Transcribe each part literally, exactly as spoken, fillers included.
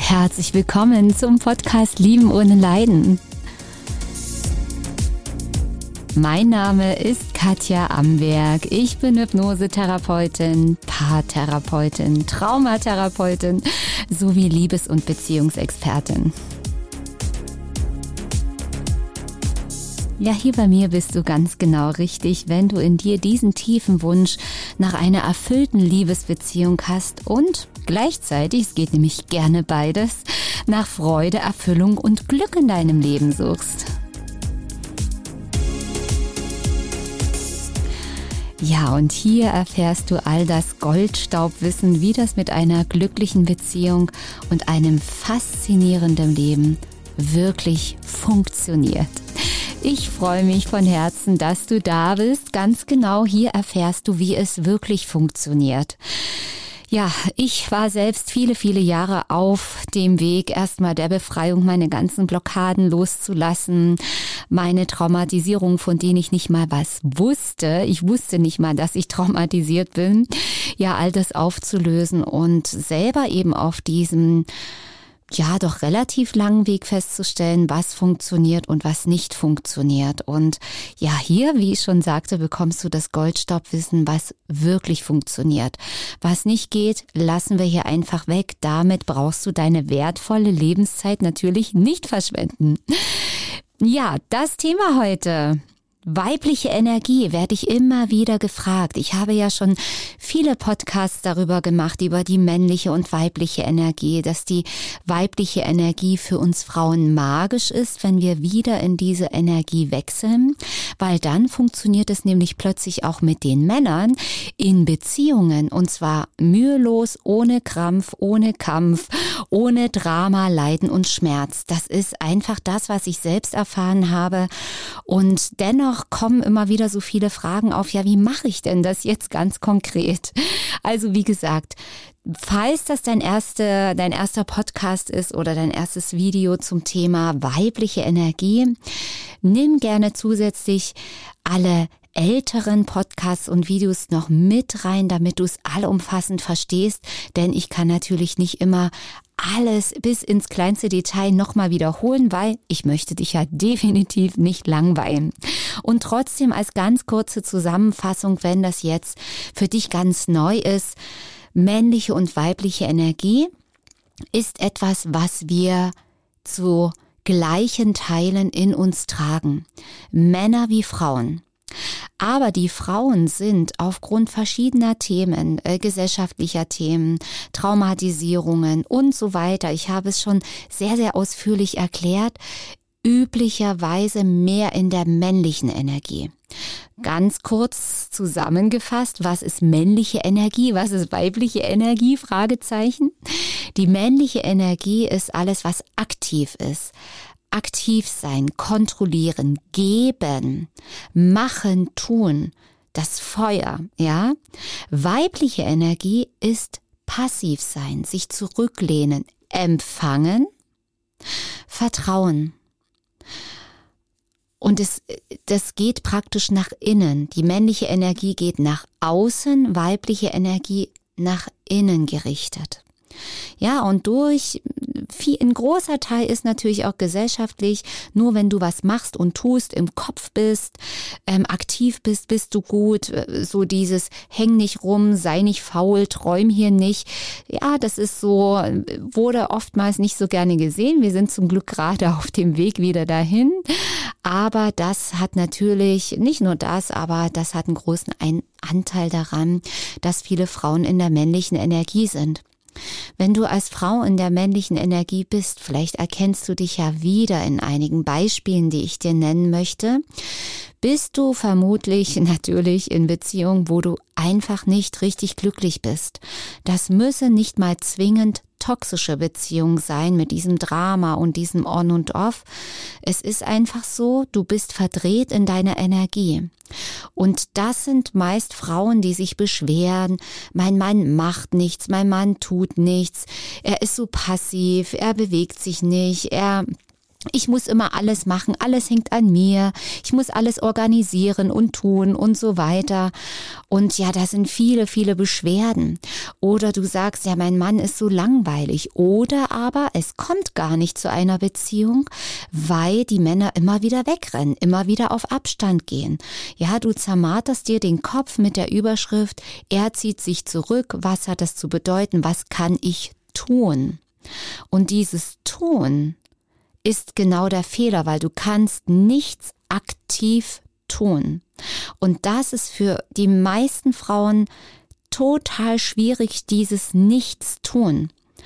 Herzlich willkommen zum Podcast Lieben ohne Leiden. Mein Name ist Katja Amberg. Ich bin Hypnosetherapeutin, Paartherapeutin, Traumatherapeutin sowie Liebes- und Beziehungsexpertin. Ja, hier bei mir bist du ganz genau richtig, wenn du in dir diesen tiefen Wunsch nach einer erfüllten Liebesbeziehung hast und gleichzeitig, es geht nämlich gerne beides, nach Freude, Erfüllung und Glück in deinem Leben suchst. Ja, und hier erfährst du all das Goldstaubwissen, wie das mit einer glücklichen Beziehung und einem faszinierenden Leben wirklich funktioniert. Ich freue mich von Herzen, dass du da bist. Ganz genau hier erfährst du, wie es wirklich funktioniert. Ja, ich war selbst viele, viele Jahre auf dem Weg erstmal der Befreiung, meine ganzen Blockaden loszulassen, meine Traumatisierung, von denen ich nicht mal was wusste. Ich wusste nicht mal, dass ich traumatisiert bin. Ja, all das aufzulösen und selber eben auf diesem ja, doch relativ langen Weg festzustellen, was funktioniert und was nicht funktioniert. Und ja, hier, wie ich schon sagte, bekommst du das Goldstaubwissen, was wirklich funktioniert. Was nicht geht, lassen wir hier einfach weg. Damit brauchst du deine wertvolle Lebenszeit natürlich nicht verschwenden. Ja, das Thema heute. Weibliche Energie werde ich immer wieder gefragt. Ich habe ja schon viele Podcasts darüber gemacht, über die männliche und weibliche Energie, dass die weibliche Energie für uns Frauen magisch ist, wenn wir wieder in diese Energie wechseln, weil dann funktioniert es nämlich plötzlich auch mit den Männern in Beziehungen und zwar mühelos, ohne Krampf, ohne Kampf, ohne Drama, Leiden und Schmerz. Das ist einfach das, was ich selbst erfahren habe und dennoch kommen immer wieder so viele Fragen auf, ja, wie mache ich denn das jetzt ganz konkret? Also wie gesagt, falls das dein erster, dein erster Podcast ist oder dein erstes Video zum Thema weibliche Energie, nimm gerne zusätzlich alle älteren Podcasts und Videos noch mit rein, damit du es allumfassend verstehst, denn ich kann natürlich nicht immer alles bis ins kleinste Detail nochmal wiederholen, weil ich möchte dich ja definitiv nicht langweilen. Und trotzdem als ganz kurze Zusammenfassung, wenn das jetzt für dich ganz neu ist, männliche und weibliche Energie ist etwas, was wir zu gleichen Teilen in uns tragen. Männer wie Frauen. Aber die Frauen sind aufgrund verschiedener Themen, äh, gesellschaftlicher Themen, Traumatisierungen und so weiter, ich habe es schon sehr, sehr ausführlich erklärt, üblicherweise mehr in der männlichen Energie. Ganz kurz zusammengefasst, was ist männliche Energie, was ist weibliche Energie? Fragezeichen. Die männliche Energie ist alles, was aktiv ist. Aktiv sein, kontrollieren, geben, machen, tun, das Feuer, ja. Weibliche Energie ist passiv sein, sich zurücklehnen, empfangen, vertrauen. Und es, das geht praktisch nach innen. Die männliche Energie geht nach außen, weibliche Energie nach innen gerichtet. Ja, und durch, viel, ein großer Teil ist natürlich auch gesellschaftlich, nur wenn du was machst und tust, im Kopf bist, ähm, aktiv bist, bist du gut, so dieses häng nicht rum, sei nicht faul, träum hier nicht. Ja, das ist so, wurde oftmals nicht so gerne gesehen. Wir sind zum Glück gerade auf dem Weg wieder dahin. Aber das hat natürlich, nicht nur das, aber das hat einen großen Anteil daran, dass viele Frauen in der männlichen Energie sind. Wenn du als Frau in der männlichen Energie bist, vielleicht erkennst du dich ja wieder in einigen Beispielen, die ich dir nennen möchte, bist du vermutlich natürlich in Beziehungen, wo du einfach nicht richtig glücklich bist. Das müsse nicht mal zwingend toxische Beziehung sein mit diesem Drama und diesem On und Off. Es ist einfach so, du bist verdreht in deiner Energie. Und das sind meist Frauen, die sich beschweren, mein Mann macht nichts, mein Mann tut nichts, er ist so passiv, er bewegt sich nicht, er Ich muss immer alles machen, alles hängt an mir, ich muss alles organisieren und tun und so weiter. Und ja, da sind viele, viele Beschwerden. Oder du sagst, ja, mein Mann ist so langweilig. Oder aber es kommt gar nicht zu einer Beziehung, weil die Männer immer wieder wegrennen, immer wieder auf Abstand gehen. Ja, du zermarterst dir den Kopf mit der Überschrift, er zieht sich zurück, was hat das zu bedeuten, was kann ich tun? Und dieses Tun ist genau der Fehler, weil du kannst nichts aktiv tun. Und das ist für die meisten Frauen total schwierig, dieses Nichtstun.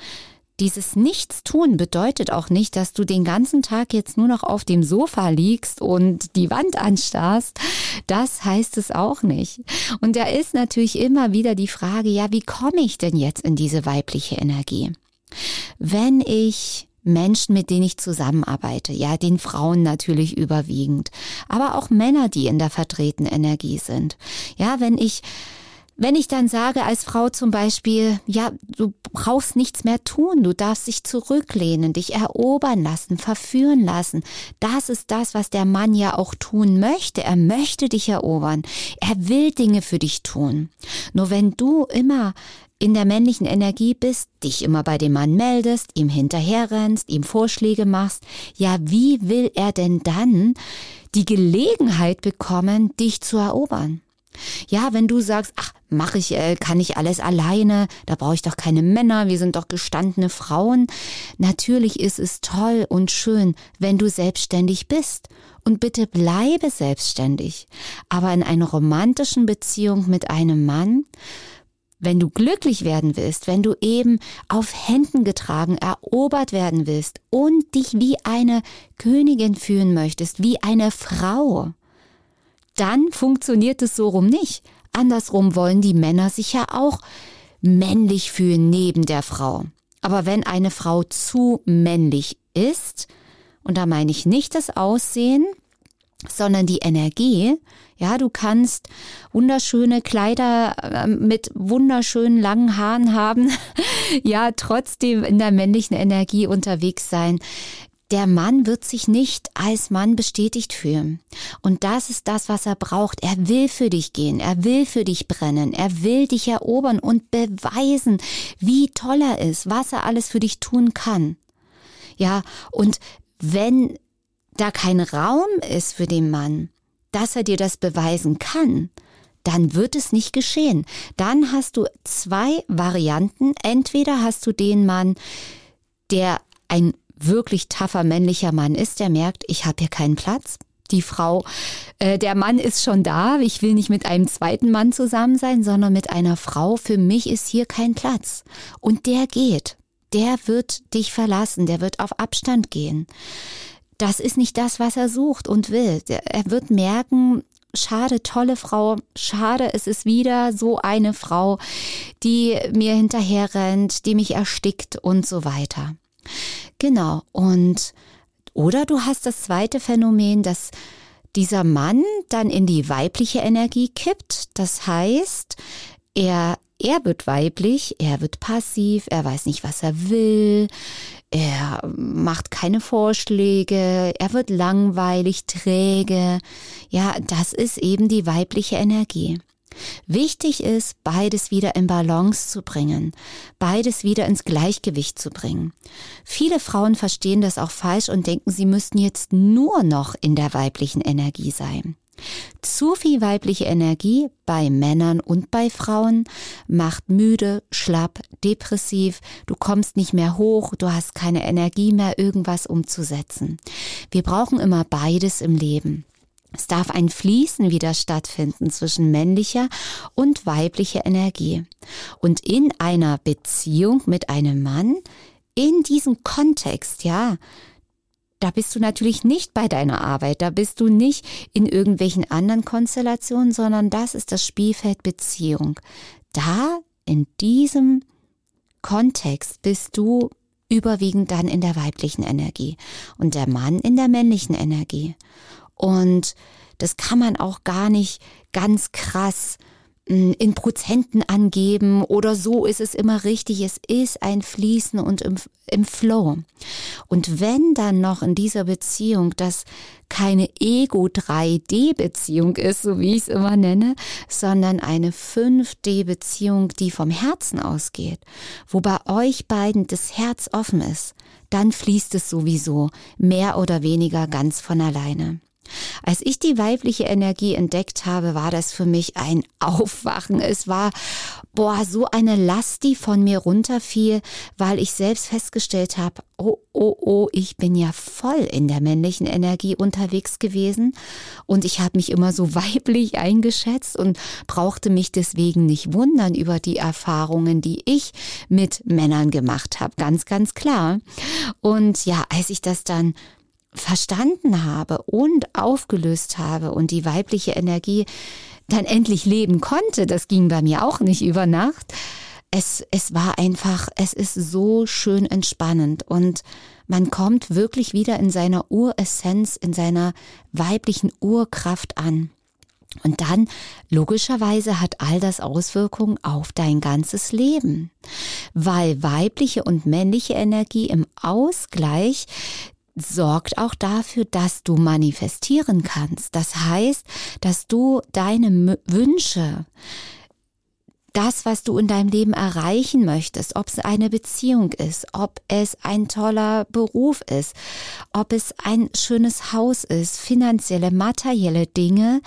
Dieses Nichtstun bedeutet auch nicht, dass du den ganzen Tag jetzt nur noch auf dem Sofa liegst und die Wand anstarrst. Das heißt es auch nicht. Und da ist natürlich immer wieder die Frage, ja, wie komme ich denn jetzt in diese weibliche Energie? Wenn ich Menschen, mit denen ich zusammenarbeite, ja, den Frauen natürlich überwiegend, aber auch Männer, die in der vertretenen Energie sind. Ja, wenn ich, wenn ich dann sage als Frau zum Beispiel, ja, du brauchst nichts mehr tun, du darfst dich zurücklehnen, dich erobern lassen, verführen lassen. Das ist das, was der Mann ja auch tun möchte. Er möchte dich erobern. Er will Dinge für dich tun. Nur wenn du immer in der männlichen Energie bist, dich immer bei dem Mann meldest, ihm hinterherrennst, ihm Vorschläge machst, ja, wie will er denn dann die Gelegenheit bekommen, dich zu erobern? Ja, wenn du sagst, ach, mach ich, äh, kann ich alles alleine, da brauche ich doch keine Männer, wir sind doch gestandene Frauen. Natürlich ist es toll und schön, wenn du selbstständig bist. Und bitte bleibe selbstständig. Aber in einer romantischen Beziehung mit einem Mann, wenn du glücklich werden willst, wenn du eben auf Händen getragen, erobert werden willst und dich wie eine Königin fühlen möchtest, wie eine Frau, dann funktioniert es so rum nicht. Andersrum wollen die Männer sich ja auch männlich fühlen neben der Frau. Aber wenn eine Frau zu männlich ist, und da meine ich nicht das Aussehen, sondern die Energie. Ja, du kannst wunderschöne Kleider mit wunderschönen langen Haaren haben, ja, trotzdem in der männlichen Energie unterwegs sein. Der Mann wird sich nicht als Mann bestätigt fühlen. Und das ist das, was er braucht. Er will für dich gehen, er will für dich brennen, er will dich erobern und beweisen, wie toll er ist, was er alles für dich tun kann. Ja, und wenn da kein Raum ist für den Mann, dass er dir das beweisen kann, dann wird es nicht geschehen. Dann hast du zwei Varianten. Entweder hast du den Mann, der ein wirklich tougher männlicher Mann ist, der merkt, ich habe hier keinen Platz. Die Frau, äh, der Mann ist schon da, ich will nicht mit einem zweiten Mann zusammen sein, sondern mit einer Frau. Für mich ist hier kein Platz. Und der geht. Der wird dich verlassen, der wird auf Abstand gehen. Das ist nicht das, was er sucht und will. Er wird merken, schade, tolle Frau, schade, es ist wieder so eine Frau, die mir hinterherrennt, die mich erstickt und so weiter. Genau. Und oder du hast das zweite Phänomen, dass dieser Mann dann in die weibliche Energie kippt. Das heißt, er Er wird weiblich, er wird passiv, er weiß nicht, was er will, er macht keine Vorschläge, er wird langweilig, träge. Ja, das ist eben die weibliche Energie. Wichtig ist, beides wieder in Balance zu bringen, beides wieder ins Gleichgewicht zu bringen. Viele Frauen verstehen das auch falsch und denken, sie müssten jetzt nur noch in der weiblichen Energie sein. Zu viel weibliche Energie bei Männern und bei Frauen macht müde, schlapp, depressiv, du kommst nicht mehr hoch, du hast keine Energie mehr, irgendwas umzusetzen. Wir brauchen immer beides im Leben. Es darf ein Fließen wieder stattfinden zwischen männlicher und weiblicher Energie. Und in einer Beziehung mit einem Mann, in diesem Kontext, ja, da bist du natürlich nicht bei deiner Arbeit, da bist du nicht in irgendwelchen anderen Konstellationen, sondern das ist das Spielfeld Beziehung. Da, in diesem Kontext, bist du überwiegend dann in der weiblichen Energie und der Mann in der männlichen Energie. Und das kann man auch gar nicht ganz krass in Prozenten angeben oder so ist es immer richtig. Es ist ein Fließen und im, im Flow. Und wenn dann noch in dieser Beziehung das keine Ego drei D Beziehung ist, so wie ich es immer nenne, sondern eine fünf D Beziehung, die vom Herzen ausgeht, wo bei euch beiden das Herz offen ist, dann fließt es sowieso mehr oder weniger ganz von alleine. Als ich die weibliche Energie entdeckt habe, war das für mich ein Aufwachen. Es war, boah, so eine Last, die von mir runterfiel, weil ich selbst festgestellt habe, oh, oh, oh, ich bin ja voll in der männlichen Energie unterwegs gewesen und ich habe mich immer so weiblich eingeschätzt und brauchte mich deswegen nicht wundern über die Erfahrungen, die ich mit Männern gemacht habe. Ganz, ganz klar. Und ja, als ich das dann verstanden habe und aufgelöst habe und die weibliche Energie dann endlich leben konnte, das ging bei mir auch nicht über Nacht. Es, es war einfach, es ist so schön entspannend und man kommt wirklich wieder in seiner Uressenz, in seiner weiblichen Urkraft an. Und dann, logischerweise, hat all das Auswirkungen auf dein ganzes Leben, weil weibliche und männliche Energie im Ausgleich sorgt auch dafür, dass du manifestieren kannst. Das heißt, dass du deine M- Wünsche, das, was du in deinem Leben erreichen möchtest, ob es eine Beziehung ist, ob es ein toller Beruf ist, ob es ein schönes Haus ist, finanzielle, materielle Dinge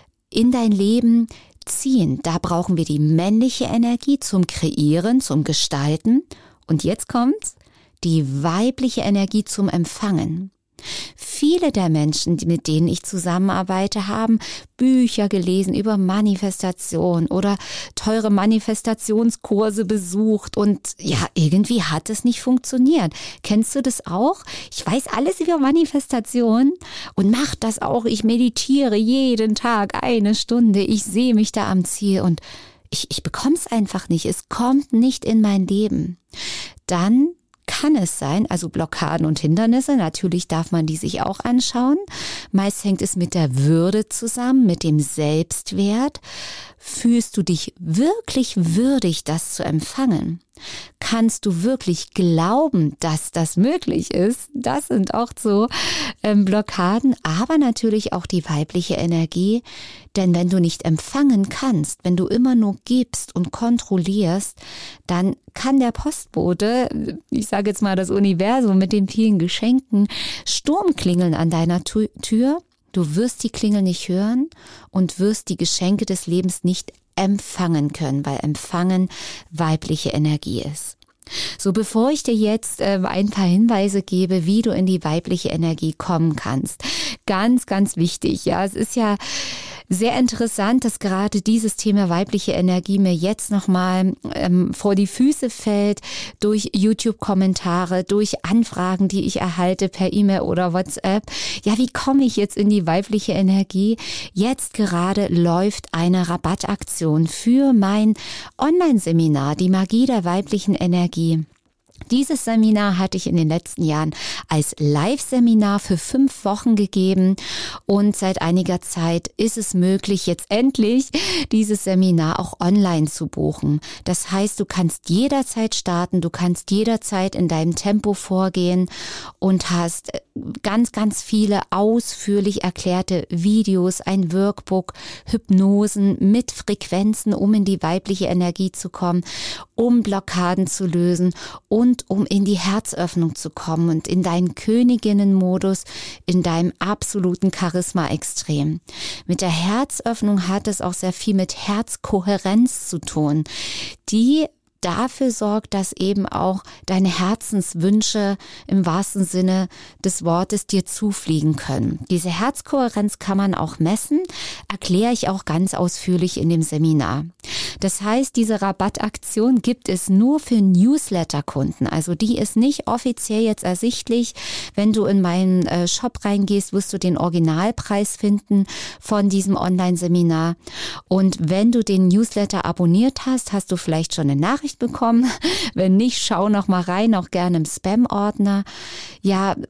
in dein Leben ziehen. Da brauchen wir die männliche Energie zum Kreieren, zum Gestalten. Und jetzt kommt's. Die weibliche Energie zum Empfangen. Viele der Menschen, mit denen ich zusammenarbeite, haben Bücher gelesen über Manifestation oder teure Manifestationskurse besucht und ja, irgendwie hat es nicht funktioniert. Kennst du das auch? Ich weiß alles über Manifestation und mache das auch. Ich meditiere jeden Tag eine Stunde. Ich sehe mich da am Ziel und ich, ich bekomme es einfach nicht. Es kommt nicht in mein Leben. Dann kann es sein, also Blockaden und Hindernisse, natürlich darf man die sich auch anschauen. Meist hängt es mit der Würde zusammen, mit dem Selbstwert. Fühlst du dich wirklich würdig, das zu empfangen? Kannst du wirklich glauben, dass das möglich ist? Das sind auch so ähm, Blockaden, aber natürlich auch die weibliche Energie. Denn wenn du nicht empfangen kannst, wenn du immer nur gibst und kontrollierst, dann kann der Postbote, ich sage jetzt mal das Universum mit den vielen Geschenken, Sturm klingeln an deiner Tür. Du wirst die Klingel nicht hören und wirst die Geschenke des Lebens nicht empfangen können, weil Empfangen weibliche Energie ist. So, bevor ich dir jetzt äh, ein paar Hinweise gebe, wie du in die weibliche Energie kommen kannst. Ganz, ganz wichtig. Ja, es ist ja sehr interessant, dass gerade dieses Thema weibliche Energie mir jetzt nochmal ähm, vor die Füße fällt durch YouTube-Kommentare, durch Anfragen, die ich erhalte per E-Mail oder WhatsApp. Ja, wie komme ich jetzt in die weibliche Energie? Jetzt gerade läuft eine Rabattaktion für mein Online-Seminar, die Magie der weiblichen Energie. Dieses Seminar hatte ich in den letzten Jahren als Live-Seminar für fünf Wochen gegeben und seit einiger Zeit ist es möglich, jetzt endlich dieses Seminar auch online zu buchen. Das heißt, du kannst jederzeit starten, du kannst jederzeit in deinem Tempo vorgehen und hast ganz, ganz viele ausführlich erklärte Videos, ein Workbook, Hypnosen mit Frequenzen, um in die weibliche Energie zu kommen, um Blockaden zu lösen und um in die Herzöffnung zu kommen und in deinen Königinnenmodus, in deinem absoluten Charisma-Extrem. Mit der Herzöffnung hat es auch sehr viel mit Herzkohärenz zu tun, die dafür sorgt, dass eben auch deine Herzenswünsche im wahrsten Sinne des Wortes dir zufliegen können. Diese Herzkohärenz kann man auch messen, erkläre ich auch ganz ausführlich in dem Seminar. Das heißt, diese Rabattaktion gibt es nur für Newsletter-Kunden. Also die ist nicht offiziell jetzt ersichtlich. Wenn du in meinen äh, Shop reingehst, wirst du den Originalpreis finden von diesem Online-Seminar. Und wenn du den Newsletter abonniert hast, hast du vielleicht schon eine Nachricht bekommen. Wenn nicht, schau noch mal rein, auch gerne im Spam-Ordner. Ja,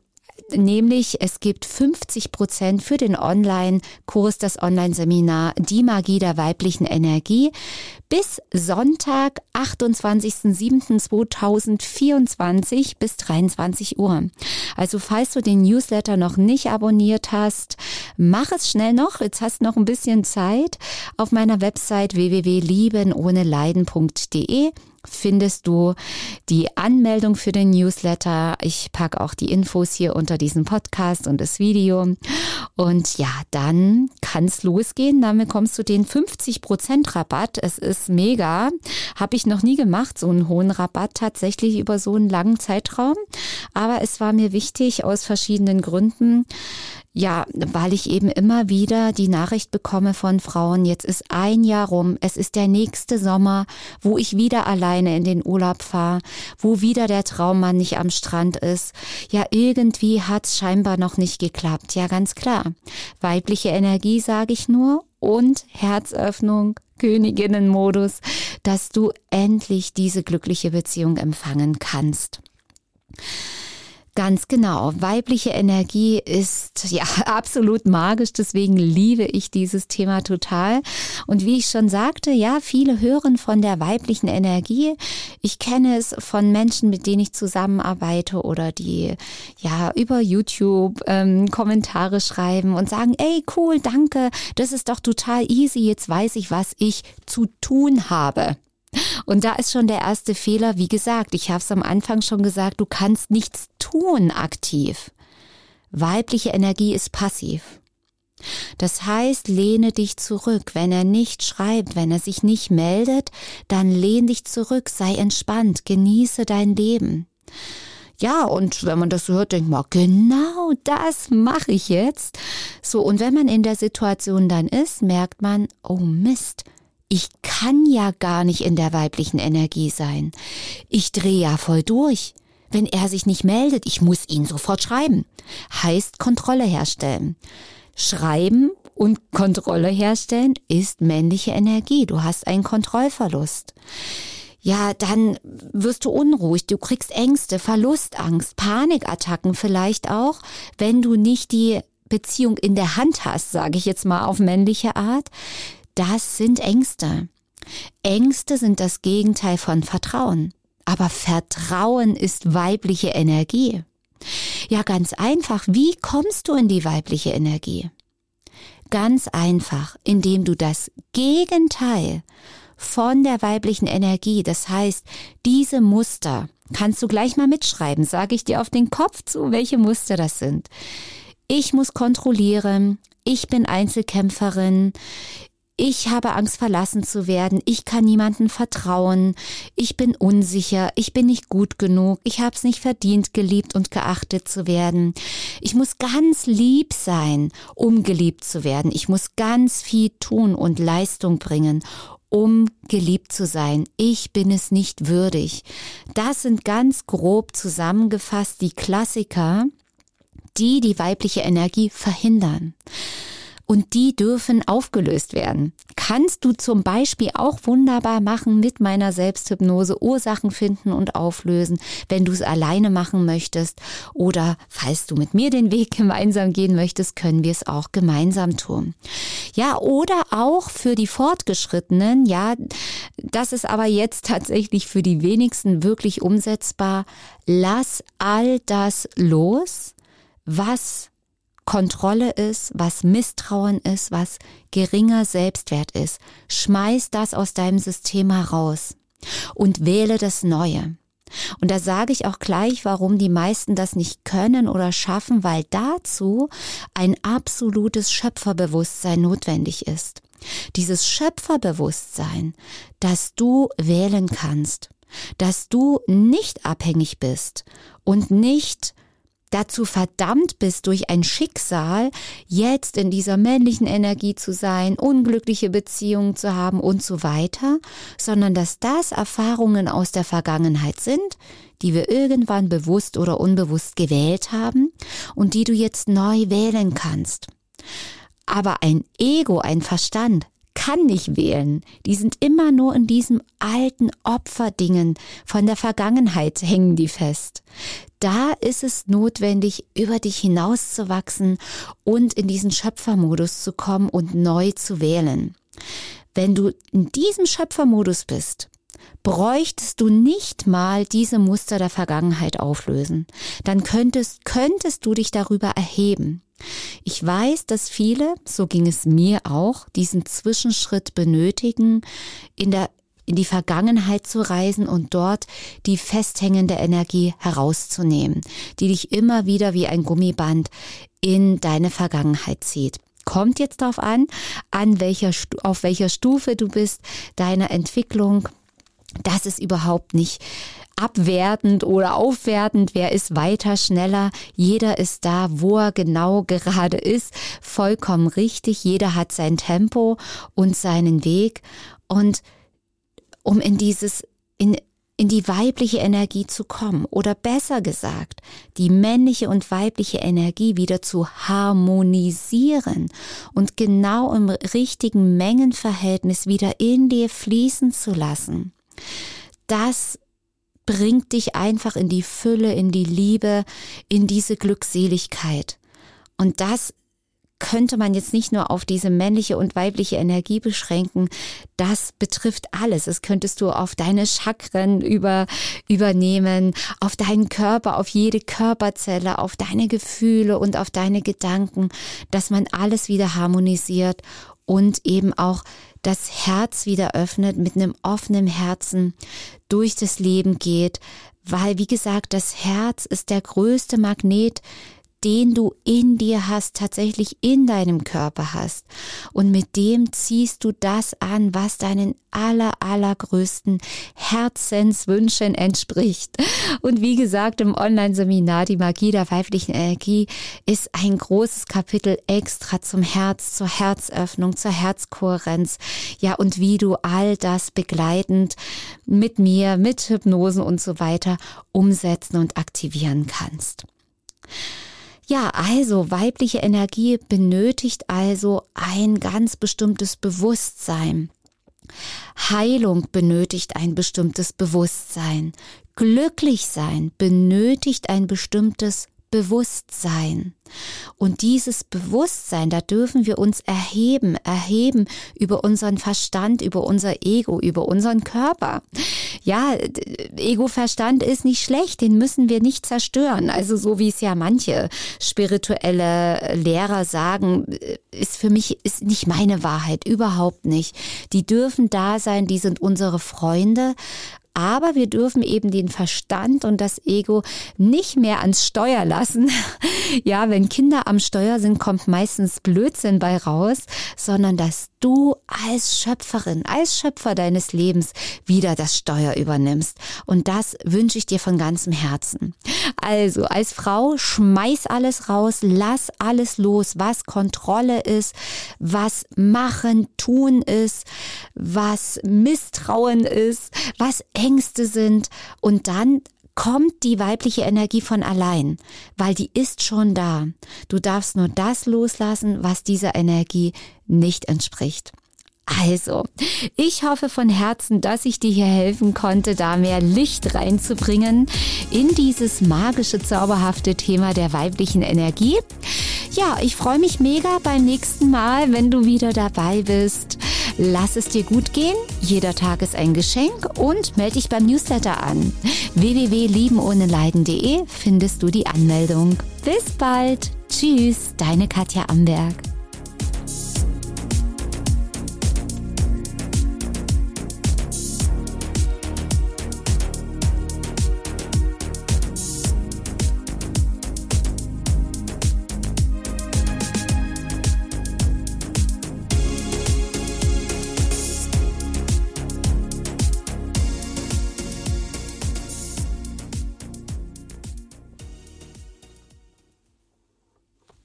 nämlich es gibt fünfzig Prozent für den Online-Kurs, das Online-Seminar Die Magie der weiblichen Energie bis Sonntag, achtundzwanzigster siebter zweitausendvierundzwanzig bis dreiundzwanzig Uhr. Also falls du den Newsletter noch nicht abonniert hast, mach es schnell noch, jetzt hast du noch ein bisschen Zeit. Auf meiner Website w w w punkt lieben ohne leiden punkt d e findest du die Anmeldung für den Newsletter. Ich packe auch die Infos hier unter diesem Podcast und das Video. Und ja, dann kann es losgehen. Dann bekommst du den fünfzig Prozent Rabatt. Es ist mega. Habe ich noch nie gemacht, so einen hohen Rabatt tatsächlich über so einen langen Zeitraum. Aber es war mir wichtig aus verschiedenen Gründen. Ja, weil ich eben immer wieder die Nachricht bekomme von Frauen, jetzt ist ein Jahr rum, es ist der nächste Sommer, wo ich wieder alleine in den Urlaub fahre, wo wieder der Traummann nicht am Strand ist. Ja, irgendwie hat's scheinbar noch nicht geklappt. Ja, ganz klar. Weibliche Energie, sage ich nur, und Herzöffnung, Königinnenmodus, dass du endlich diese glückliche Beziehung empfangen kannst. Ganz genau. Weibliche Energie ist ja absolut magisch, deswegen liebe ich dieses Thema total. Und wie ich schon sagte, ja, viele hören von der weiblichen Energie. Ich kenne es von Menschen, mit denen ich zusammenarbeite oder die ja über YouTube ähm, Kommentare schreiben und sagen, ey, cool, danke, das ist doch total easy, jetzt weiß ich, was ich zu tun habe. Und da ist schon der erste Fehler, wie gesagt, ich habe es am Anfang schon gesagt, du kannst nichts tun aktiv. Weibliche Energie ist passiv. Das heißt, lehne dich zurück. Wenn er nicht schreibt, wenn er sich nicht meldet, dann lehn dich zurück, sei entspannt, genieße dein Leben. Ja, und wenn man das so hört, denkt man, genau das mache ich jetzt. So, und wenn man in der Situation dann ist, merkt man, oh Mist, ich kann ja gar nicht in der weiblichen Energie sein. Ich drehe ja voll durch. Wenn er sich nicht meldet, ich muss ihn sofort schreiben. Heißt Kontrolle herstellen. Schreiben und Kontrolle herstellen ist männliche Energie. Du hast einen Kontrollverlust. Ja, dann wirst du unruhig, du kriegst Ängste, Verlustangst, Panikattacken vielleicht auch, wenn du nicht die Beziehung in der Hand hast, sage ich jetzt mal auf männliche Art. Das sind Ängste. Ängste sind das Gegenteil von Vertrauen. Aber Vertrauen ist weibliche Energie. Ja, ganz einfach. Wie kommst du in die weibliche Energie? Ganz einfach, indem du das Gegenteil von der weiblichen Energie, das heißt, diese Muster, kannst du gleich mal mitschreiben, sage ich dir auf den Kopf zu, welche Muster das sind. Ich muss kontrollieren, ich bin Einzelkämpferin, ich habe Angst, verlassen zu werden. Ich kann niemandem vertrauen. Ich bin unsicher. Ich bin nicht gut genug. Ich habe es nicht verdient, geliebt und geachtet zu werden. Ich muss ganz lieb sein, um geliebt zu werden. Ich muss ganz viel tun und Leistung bringen, um geliebt zu sein. Ich bin es nicht würdig. Das sind ganz grob zusammengefasst die Klassiker, die die weibliche Energie verhindern. Und die dürfen aufgelöst werden. Kannst du zum Beispiel auch wunderbar machen mit meiner Selbsthypnose, Ursachen finden und auflösen, wenn du es alleine machen möchtest. Oder falls du mit mir den Weg gemeinsam gehen möchtest, können wir es auch gemeinsam tun. Ja, oder auch für die Fortgeschrittenen, ja, das ist aber jetzt tatsächlich für die wenigsten wirklich umsetzbar. Lass all das los, was Kontrolle ist, was Misstrauen ist, was geringer Selbstwert ist. Schmeiß das aus deinem System heraus und wähle das Neue. Und da sage ich auch gleich, warum die meisten das nicht können oder schaffen, weil dazu ein absolutes Schöpferbewusstsein notwendig ist. Dieses Schöpferbewusstsein, dass du wählen kannst, dass du nicht abhängig bist und nicht dazu verdammt bist, durch ein Schicksal jetzt in dieser männlichen Energie zu sein, unglückliche Beziehungen zu haben und so weiter, sondern dass das Erfahrungen aus der Vergangenheit sind, die wir irgendwann bewusst oder unbewusst gewählt haben und die du jetzt neu wählen kannst. Aber ein Ego, ein Verstand, kann nicht wählen. Die sind immer nur in diesem alten Opferdingen. Von der Vergangenheit hängen die fest. Da ist es notwendig, über dich hinauszuwachsen und in diesen Schöpfermodus zu kommen und neu zu wählen. Wenn du in diesem Schöpfermodus bist, bräuchtest du nicht mal diese Muster der Vergangenheit auflösen. Dann könntest, könntest du dich darüber erheben. Ich weiß, dass viele, so ging es mir auch, diesen Zwischenschritt benötigen, in der in die Vergangenheit zu reisen und dort die festhängende Energie herauszunehmen, die dich immer wieder wie ein Gummiband in deine Vergangenheit zieht. Kommt jetzt darauf an, an welcher, auf welcher Stufe du bist, deiner Entwicklung. Das ist überhaupt nicht abwertend oder aufwertend. Wer ist weiter, schneller? Jeder ist da, wo er genau gerade ist. Vollkommen richtig. Jeder hat sein Tempo und seinen Weg. Und um in dieses, in, in die weibliche Energie zu kommen oder besser gesagt, die männliche und weibliche Energie wieder zu harmonisieren und genau im richtigen Mengenverhältnis wieder in dir fließen zu lassen, das bringt dich einfach in die Fülle, in die Liebe, in diese Glückseligkeit. Und das könnte man jetzt nicht nur auf diese männliche und weibliche Energie beschränken, das betrifft alles. Das könntest du auf deine Chakren über, übernehmen, auf deinen Körper, auf jede Körperzelle, auf deine Gefühle und auf deine Gedanken, dass man alles wieder harmonisiert und eben auch das Herz wieder öffnet, mit einem offenen Herzen durch das Leben geht, weil, wie gesagt, das Herz ist der größte Magnet, den du in dir hast, tatsächlich in deinem Körper hast. Und mit dem ziehst du das an, was deinen aller, allergrößten Herzenswünschen entspricht. Und wie gesagt, im Online-Seminar Die Magie der weiblichen Energie ist ein großes Kapitel extra zum Herz, zur Herzöffnung, zur Herzkohärenz. Ja, und wie du all das begleitend mit mir, mit Hypnosen und so weiter umsetzen und aktivieren kannst. Ja, also weibliche Energie benötigt also ein ganz bestimmtes Bewusstsein. Heilung benötigt ein bestimmtes Bewusstsein. Glücklich sein benötigt ein bestimmtes Bewusstsein. Und dieses Bewusstsein, da dürfen wir uns erheben, erheben über unseren Verstand, über unser Ego, über unseren Körper. Ja, Ego-Verstand ist nicht schlecht, den müssen wir nicht zerstören. Also so wie es ja manche spirituelle Lehrer sagen, ist für mich ist nicht meine Wahrheit, überhaupt nicht. Die dürfen da sein, die sind unsere Freunde. Aber wir dürfen eben den Verstand und das Ego nicht mehr ans Steuer lassen. Ja, wenn Kinder am Steuer sind, kommt meistens Blödsinn bei raus, sondern dass du als Schöpferin, als Schöpfer deines Lebens wieder das Steuer übernimmst. Und das wünsche ich dir von ganzem Herzen. Also als Frau, schmeiß alles raus, lass alles los, was Kontrolle ist, was machen, tun ist, was Misstrauen ist, was Ängste sind, und dann kommt die weibliche Energie von allein, weil die ist schon da. Du darfst nur das loslassen, was dieser Energie nicht entspricht. Also, ich hoffe von Herzen, dass ich dir hier helfen konnte, da mehr Licht reinzubringen in dieses magische, zauberhafte Thema der weiblichen Energie. Ja, ich freue mich mega beim nächsten Mal, wenn du wieder dabei bist. Lass es dir gut gehen, jeder Tag ist ein Geschenk, und melde dich beim Newsletter an. w w w punkt lieben ohne leiden punkt de findest du die Anmeldung. Bis bald. Tschüss, deine Katja Amberg.